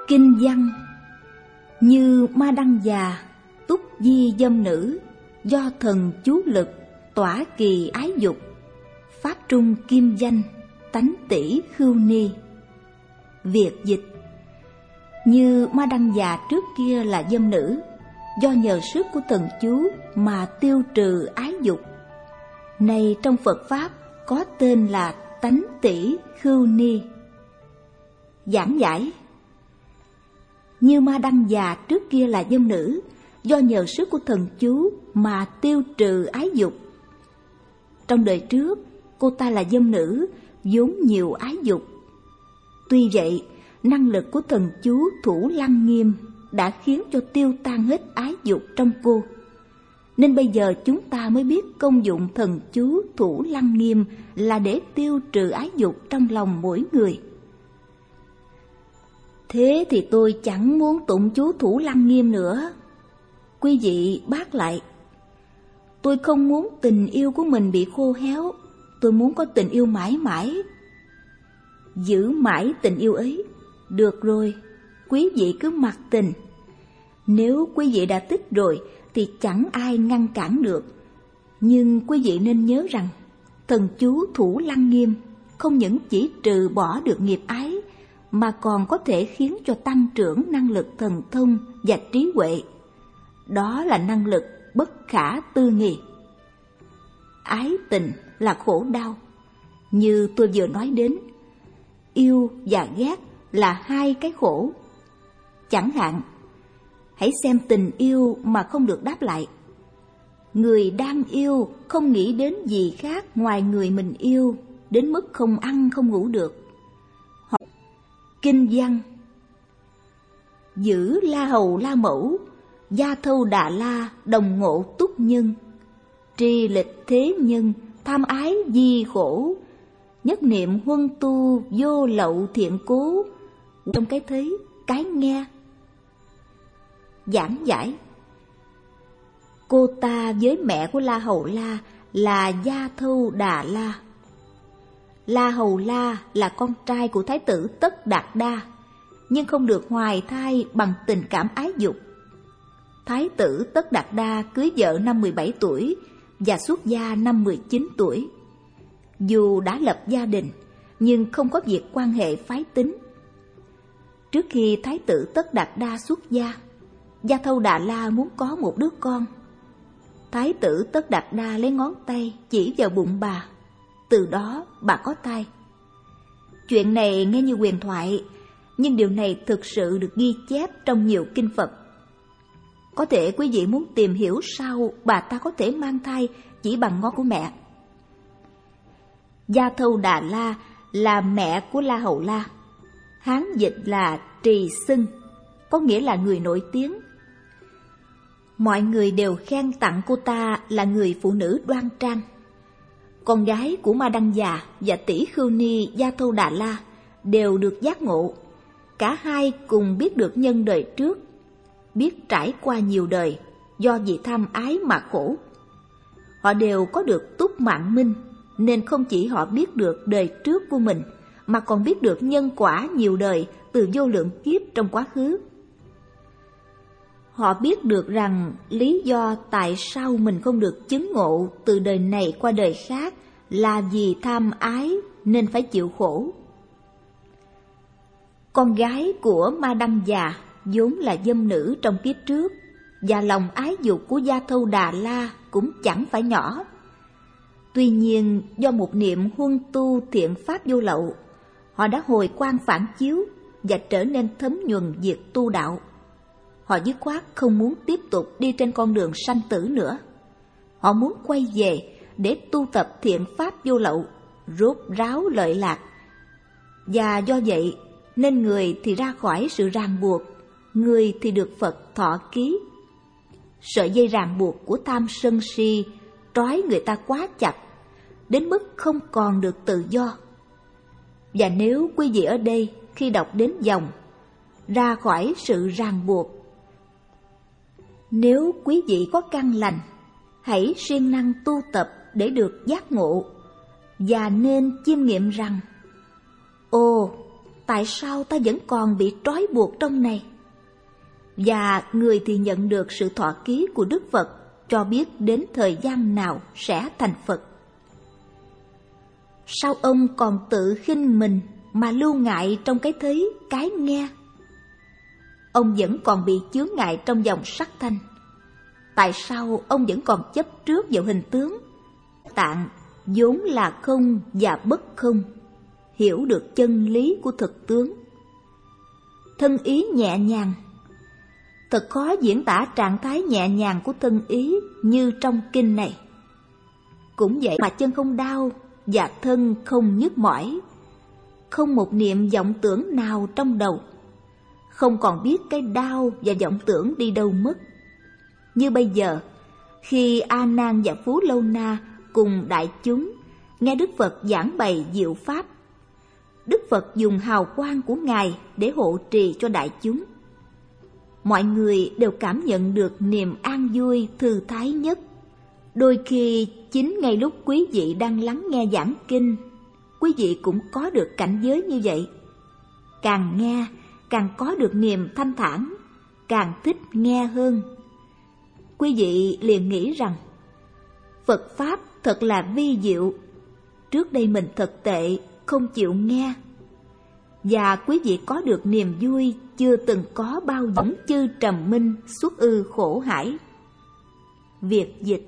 Kinh văn: như ma đăng già, túc di dâm nữ, do thần chú lực, tỏa kỳ ái dục, pháp trung kim danh, tánh tỷ khưu ni. Việt dịch: như ma đăng già trước kia là dâm nữ, do nhờ sức của thần chú mà tiêu trừ ái dục, này trong Phật Pháp có tên là tánh tỷ khưu ni. Giảng giải: như ma đăng già trước kia là dâm nữ, do nhờ sức của thần chú mà tiêu trừ ái dục. Trong đời trước, cô ta là dâm nữ, vốn nhiều ái dục. Tuy vậy, năng lực của thần chú Thủ Lăng Nghiêm đã khiến cho tiêu tan hết ái dục trong cô. Nên bây giờ chúng ta mới biết công dụng thần chú Thủ Lăng Nghiêm là để tiêu trừ ái dục trong lòng mỗi người. Thế thì tôi chẳng muốn tụng chú Thủ Lăng Nghiêm nữa. Quý vị bác lại: tôi không muốn tình yêu của mình bị khô héo, tôi muốn có tình yêu mãi mãi. Giữ mãi tình yêu ấy. Được rồi, quý vị cứ mặc tình. Nếu quý vị đã thích rồi thì chẳng ai ngăn cản được. Nhưng quý vị nên nhớ rằng thần chú Thủ Lăng Nghiêm không những chỉ trừ bỏ được nghiệp ái, mà còn có thể khiến cho tăng trưởng năng lực thần thông và trí huệ. Đó là năng lực bất khả tư nghị. Ái tình là khổ đau, như tôi vừa nói đến. Yêu và ghét là hai cái khổ. Chẳng hạn, hãy xem tình yêu mà không được đáp lại. Người đang yêu không nghĩ đến gì khác ngoài người mình yêu, đến mức không ăn không ngủ được. Kinh văn: giữ la hầu la mẫu, gia thâu đà la, đồng ngộ túc nhân, tri lịch thế nhân, tham ái di khổ, nhất niệm huân tu, vô lậu thiện cố. Trong cái thấy, cái nghe. Giảng giải: cô ta với mẹ của La Hầu La là Gia Thâu Đà La. La Hầu La là con trai của Thái tử Tất Đạt Đa, nhưng không được hoài thai bằng tình cảm ái dục. Thái tử Tất Đạt Đa cưới vợ năm 17 tuổi và xuất gia năm 19 tuổi. Dù đã lập gia đình, nhưng không có việc quan hệ phái tính. Trước khi Thái tử Tất Đạt Đa xuất gia, Gia Thâu Đà La muốn có một đứa con. Thái tử Tất Đạt Đa lấy ngón tay chỉ vào bụng bà. Từ đó bà có thai. Chuyện này nghe như huyền thoại, nhưng điều này thực sự được ghi chép trong nhiều kinh Phật. Có thể quý vị muốn tìm hiểu sao bà ta có thể mang thai chỉ bằng ngón của mẹ. Gia Thâu Đà La là mẹ của La Hầu La. Hán dịch là Trì Xưng, có nghĩa là người nổi tiếng. Mọi người đều khen tặng cô ta là người phụ nữ đoan trang. Con gái của Ma Đăng Già và tỷ khưu ni Gia Thâu Đà La đều được giác ngộ. Cả hai cùng biết được nhân đời trước, biết trải qua nhiều đời do vì tham ái mà khổ. Họ đều có được túc mạng minh, nên không chỉ họ biết được đời trước của mình, mà còn biết được nhân quả nhiều đời từ vô lượng kiếp trong quá khứ. Họ biết được rằng lý do tại sao mình không được chứng ngộ từ đời này qua đời khác là vì tham ái nên phải chịu khổ. Con gái của Ma Đăng Già vốn là dâm nữ trong kiếp trước, và lòng ái dục của Gia Thâu Đà La cũng chẳng phải nhỏ. Tuy nhiên do một niệm huân tu thiện pháp vô lậu, họ đã hồi quang phản chiếu và trở nên thấm nhuần việc tu đạo. Họ dứt khoát không muốn tiếp tục đi trên con đường sanh tử nữa. Họ muốn quay về để tu tập thiện pháp vô lậu, rốt ráo lợi lạc. Và do vậy nên người thì ra khỏi sự ràng buộc, người thì được Phật thọ ký. Sợi dây ràng buộc của tham sân si trói người ta quá chặt, đến mức không còn được tự do. Và nếu quý vị ở đây khi đọc đến dòng ra khỏi sự ràng buộc, nếu quý vị có căn lành, hãy siêng năng tu tập để được giác ngộ, và nên chiêm nghiệm rằng: ồ, tại sao ta vẫn còn bị trói buộc trong này? Và người thì nhận được sự thọ ký của Đức Phật cho biết đến thời gian nào sẽ thành Phật. Sao ông còn tự khinh mình mà lưu ngại trong cái thấy, cái nghe? Ông vẫn còn bị chướng ngại trong dòng sắc thanh. Tại sao ông vẫn còn chấp trước vào hình tướng? Tạng vốn là không và bất không, hiểu được chân lý của thực tướng. Thân ý nhẹ nhàng. Thật khó diễn tả trạng thái nhẹ nhàng của thân ý như trong kinh này. Cũng vậy mà chân không đau và thân không nhức mỏi, không một niệm vọng tưởng nào trong đầu, không còn biết cái đau và vọng tưởng đi đâu mất. Như bây giờ, khi A Nan và Phú Lâu Na cùng đại chúng nghe Đức Phật giảng bày diệu pháp, Đức Phật dùng hào quang của Ngài để hộ trì cho đại chúng. Mọi người đều cảm nhận được niềm an vui thư thái nhất. Đôi khi chính ngay lúc quý vị đang lắng nghe giảng kinh, quý vị cũng có được cảnh giới như vậy. Càng nghe, càng có được niềm thanh thản, càng thích nghe hơn. Quý vị liền nghĩ rằng Phật Pháp thật là vi diệu. Trước đây mình thật tệ, không chịu nghe. Và quý vị có được niềm vui chưa từng có bao giờ. Chư trầm minh xuất ư khổ hải. Việt dịch: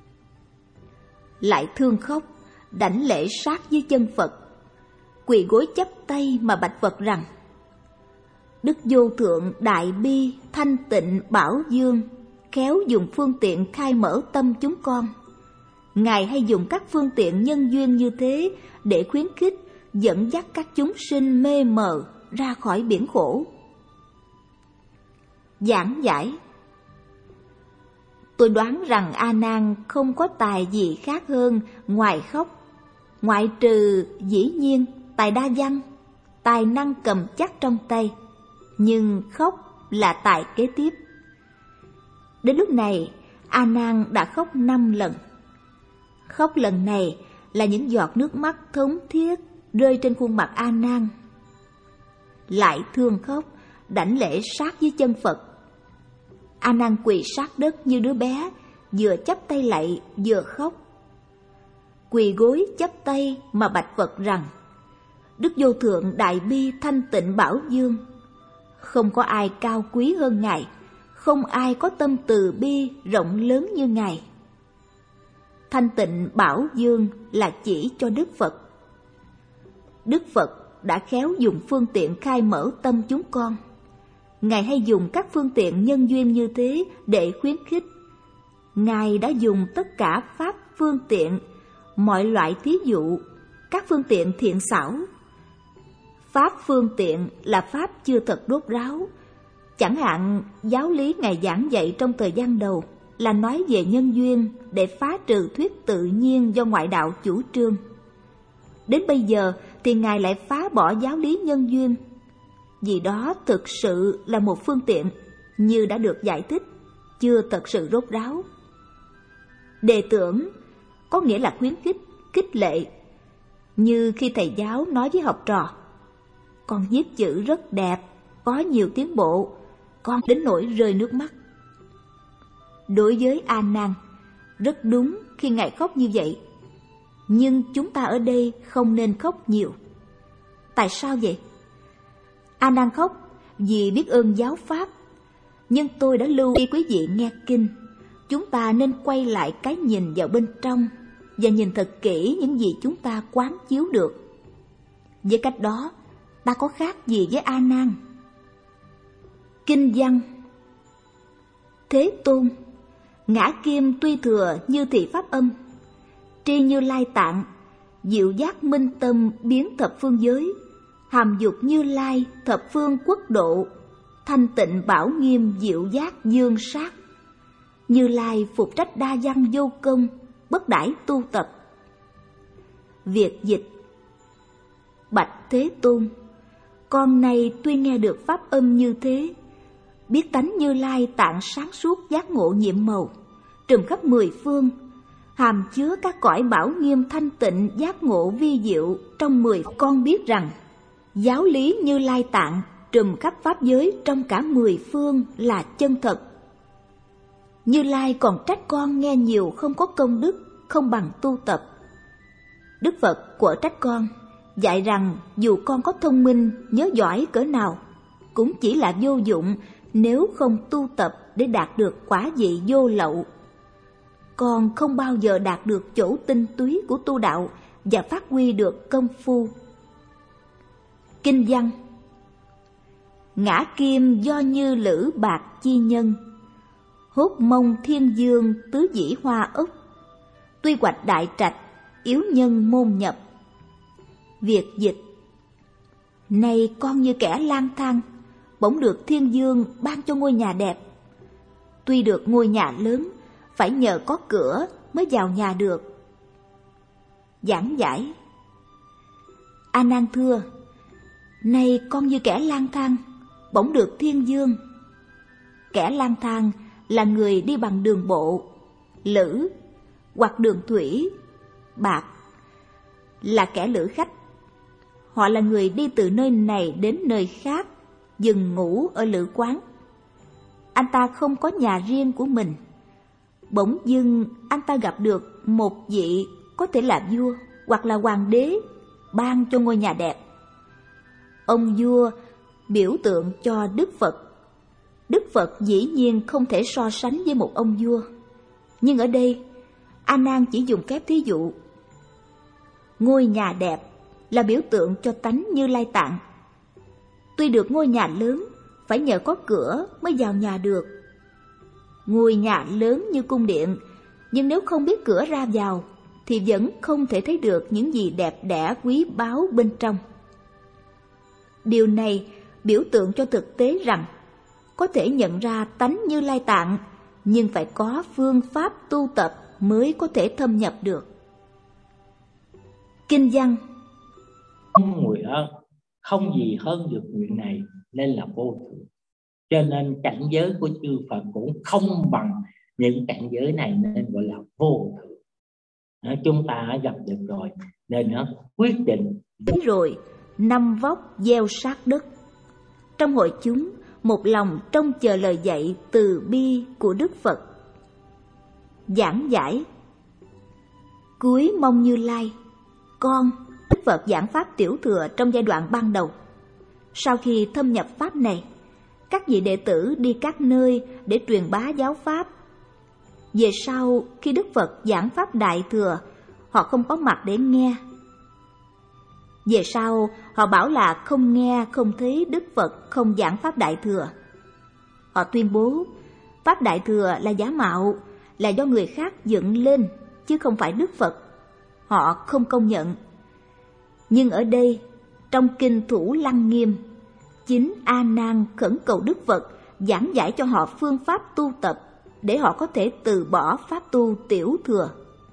lại thương khóc, đảnh lễ sát dưới chân Phật, quỳ gối chắp tay mà bạch Phật rằng: Đức Vô Thượng Đại Bi Thanh Tịnh Bảo Dương khéo dùng phương tiện khai mở tâm chúng con. Ngài hay dùng các phương tiện nhân duyên như thế để khuyến khích, dẫn dắt các chúng sinh mê mờ ra khỏi biển khổ. Giảng giải: tôi đoán rằng A Nan không có tài gì khác hơn ngoài khóc, ngoại trừ dĩ nhiên tài đa văn, tài năng cầm chắc trong tay, nhưng khóc là tài kế tiếp. Đến lúc này, A Nan đã khóc 5 lần. Khóc lần này là những giọt nước mắt thống thiết rơi trên khuôn mặt A Nan. Lại thương khóc, đảnh lễ sát dưới chân Phật. A Nan quỳ sát đất như đứa bé, vừa chắp tay lạy vừa khóc. Quỳ gối chắp tay mà bạch Phật rằng: Đức Vô Thượng Đại Bi Thanh Tịnh Bảo Dương, không có ai cao quý hơn Ngài, không ai có tâm từ bi rộng lớn như Ngài. Thanh Tịnh Bảo Dương là chỉ cho Đức Phật. Đức Phật đã khéo dùng phương tiện khai mở tâm chúng con. Ngài hay dùng các phương tiện nhân duyên như thế để khuyến khích. Ngài đã dùng tất cả pháp phương tiện, mọi loại thí dụ, các phương tiện thiện xảo. Pháp phương tiện là pháp chưa thật rốt ráo. Chẳng hạn giáo lý Ngài giảng dạy trong thời gian đầu là nói về nhân duyên để phá trừ thuyết tự nhiên do ngoại đạo chủ trương. Đến bây giờ thì Ngài lại phá bỏ giáo lý nhân duyên, vì đó thực sự là một phương tiện, như đã được giải thích, chưa thật sự rốt ráo. Đề tưởng có nghĩa là khuyến khích, khích lệ. Như khi thầy giáo nói với học trò: con viết chữ rất đẹp, có nhiều tiến bộ, con đến nỗi rơi nước mắt. Đối với A Nan, rất đúng khi Ngài khóc như vậy. Nhưng chúng ta ở đây không nên khóc nhiều. Tại sao vậy? A Nan khóc vì biết ơn giáo pháp. Nhưng tôi đã lưu ý quý vị nghe kinh, chúng ta nên quay lại cái nhìn vào bên trong và nhìn thật kỹ những gì chúng ta quán chiếu được. Với cách đó, ta có khác gì với A Nan? Kinh văn: Thế Tôn, ngã kim tuy thừa như thị pháp âm, tri Như Lai tạng, diệu giác minh tâm biến thập phương giới, hàm dục Như Lai thập phương quốc độ, thanh tịnh bảo nghiêm diệu giác dương sát. Như Lai phục trách đa văn vô công, bất đãi tu tập. Việt dịch: Bạch Thế Tôn, con này tuy nghe được pháp âm như thế, biết tánh Như Lai tạng sáng suốt giác ngộ nhiệm màu, trùm khắp 10 phương, hàm chứa các cõi bảo nghiêm thanh tịnh giác ngộ vi diệu trong 10. Con biết rằng Giáo lý Như Lai Tạng trùm khắp pháp giới trong cả 10 phương là chân thật. Như Lai còn trách con nghe nhiều không có công đức, không bằng tu tập. Đức Phật của trách con, dạy rằng dù con có thông minh, nhớ giỏi cỡ nào, cũng chỉ là vô dụng nếu không tu tập để đạt được quả vị vô lậu. Con không bao giờ đạt được chỗ tinh túy của tu đạo và phát huy được công phu. Kinh văn: ngã kim do như lữ bạc chi nhân, hốt mông thiên dương tứ dĩ hoa ốc, tuy hoạch đại trạch, yếu nhân môn nhập. Việt dịch: này con như kẻ lang thang, bỗng được thiên dương ban cho ngôi nhà đẹp. Tuy được ngôi nhà lớn, phải nhờ có cửa mới vào nhà được. Giảng giải: A Nan thưa, này con như kẻ lang thang, bỗng được thiên dương. Kẻ lang thang là người đi bằng đường bộ, lữ hoặc đường thủy, bạc là kẻ lữ khách. Họ là người đi từ nơi này đến nơi khác, dừng ngủ ở lữ quán. Anh ta không có nhà riêng của mình. Bỗng dưng anh ta gặp được một vị có thể là vua hoặc là hoàng đế ban cho ngôi nhà đẹp. Ông vua biểu tượng cho Đức Phật. Đức Phật dĩ nhiên không thể so sánh với một ông vua. Nhưng ở đây, A Nan chỉ dùng phép thí dụ. Ngôi nhà đẹp là biểu tượng cho tánh Như Lai Tạng. Tuy được ngôi nhà lớn, phải nhờ có cửa mới vào nhà được. Ngôi nhà lớn như cung điện, nhưng nếu không biết cửa ra vào, thì vẫn không thể thấy được những gì đẹp đẽ quý báu bên trong. Điều này biểu tượng cho thực tế rằng có thể nhận ra tánh Như Lai Tạng, nhưng phải có phương pháp tu tập mới có thể thâm nhập được. Kinh văn: không gì hơn được nguyện này nên là vô thượng. Cho nên cảnh giới của chư Phật cũng không bằng những cảnh giới này nên gọi là vô thượng. Chúng ta gặp được rồi nên nó quyết định. Rồi 5 vóc gieo sát đất. Trong hội chúng một lòng trông chờ lời dạy từ bi của Đức Phật. Giảng giải: cuối mong Như Lai, con Đức Phật giảng pháp tiểu thừa trong giai đoạn ban đầu. Sau khi thâm nhập pháp này, các vị đệ tử đi các nơi để truyền bá giáo pháp. Về sau, khi Đức Phật giảng pháp đại thừa, họ không có mặt để nghe. Về sau, họ bảo là không nghe, không thấy Đức Phật không giảng pháp đại thừa. Họ tuyên bố pháp đại thừa là giả mạo, là do người khác dựng lên, chứ không phải Đức Phật. Họ không công nhận. Nhưng ở đây, trong kinh Thủ Lăng Nghiêm, chính A Nan khẩn cầu Đức Phật giảng giải cho họ phương pháp tu tập để họ có thể từ bỏ pháp tu tiểu thừa.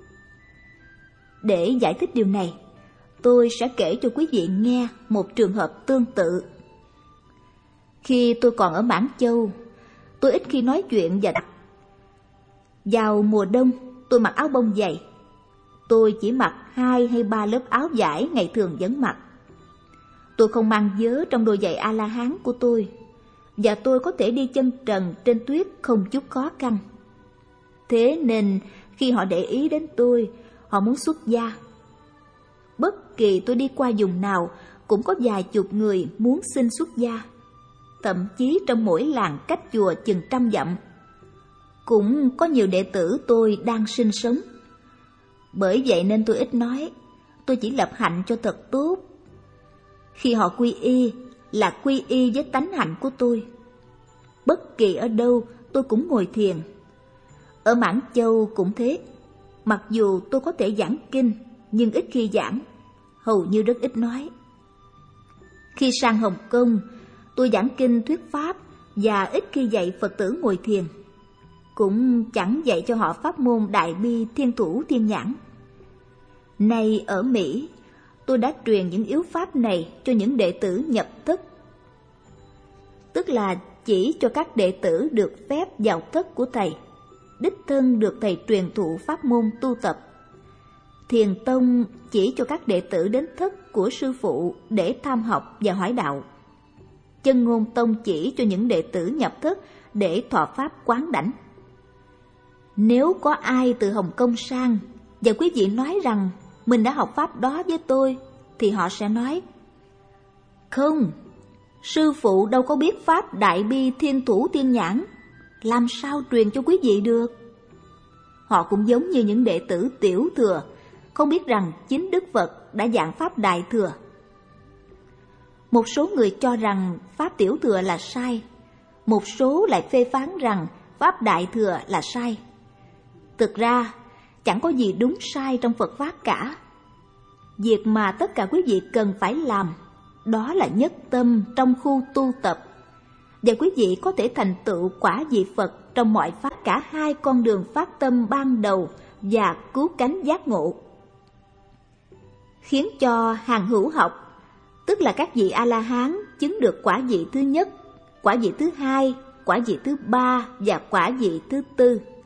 Để giải thích điều này, tôi sẽ kể cho quý vị nghe một trường hợp tương tự. Khi tôi còn ở Mãn Châu, tôi ít khi nói chuyện và vào mùa đông, tôi mặc áo bông dày. Tôi chỉ mặc 2 hay 3 lớp áo vải ngày thường vẫn mặc. Tôi không mang vớ trong đôi giày A-la-hán của tôi, và tôi có thể đi chân trần trên tuyết không chút khó khăn. Thế nên khi họ để ý đến tôi, họ muốn xuất gia. Bất kỳ tôi đi qua vùng nào, cũng có vài chục người muốn xin xuất gia. Thậm chí trong mỗi làng cách chùa chừng 100 dặm, cũng có nhiều đệ tử tôi đang sinh sống. Bởi vậy nên tôi ít nói, tôi chỉ lập hạnh cho thật tốt. Khi họ quy y, là quy y với tánh hạnh của tôi. Bất kỳ ở đâu, tôi cũng ngồi thiền. Ở Mãn Châu cũng thế. Mặc dù tôi có thể giảng kinh, nhưng ít khi giảng, hầu như rất ít nói. Khi sang Hồng Kông, tôi giảng kinh thuyết pháp và ít khi dạy Phật tử ngồi thiền. Cũng chẳng dạy cho họ pháp môn Đại Bi Thiên Thủ Thiên Nhãn. Nay ở Mỹ, tôi đã truyền những yếu pháp này cho những đệ tử nhập thất. Tức là chỉ cho các đệ tử được phép vào thất của thầy, đích thân được thầy truyền thụ pháp môn tu tập. Thiền tông chỉ cho các đệ tử đến thất của của sư phụ để tham học và hỏi đạo. Chân Ngôn Tông chỉ cho những đệ tử nhập thức để thọ pháp quán đảnh. Nếu có ai từ Hồng Kông sang và quý vị nói rằng mình đã học pháp đó với tôi, thì họ sẽ nói: không, sư phụ đâu có biết pháp Đại Bi Thiên Thủ Thiên Nhãn, làm sao truyền cho quý vị được. Họ cũng giống như những đệ tử Tiểu Thừa, không biết rằng chính Đức Phật đã giảng pháp Đại Thừa. Một số người cho rằng pháp Tiểu Thừa là sai, một số lại phê phán rằng pháp Đại Thừa là sai. Thực ra, chẳng có gì đúng sai trong Phật Pháp cả. Việc mà tất cả quý vị cần phải làm, đó là nhất tâm trong khu tu tập, và quý vị có thể thành tựu quả vị Phật trong mọi pháp, cả hai con đường phát tâm ban đầu và cứu cánh giác ngộ. Khiến cho hàng hữu học, tức là các vị A-la-hán chứng được quả vị thứ nhất, quả vị thứ hai, quả vị thứ ba và quả vị thứ tư.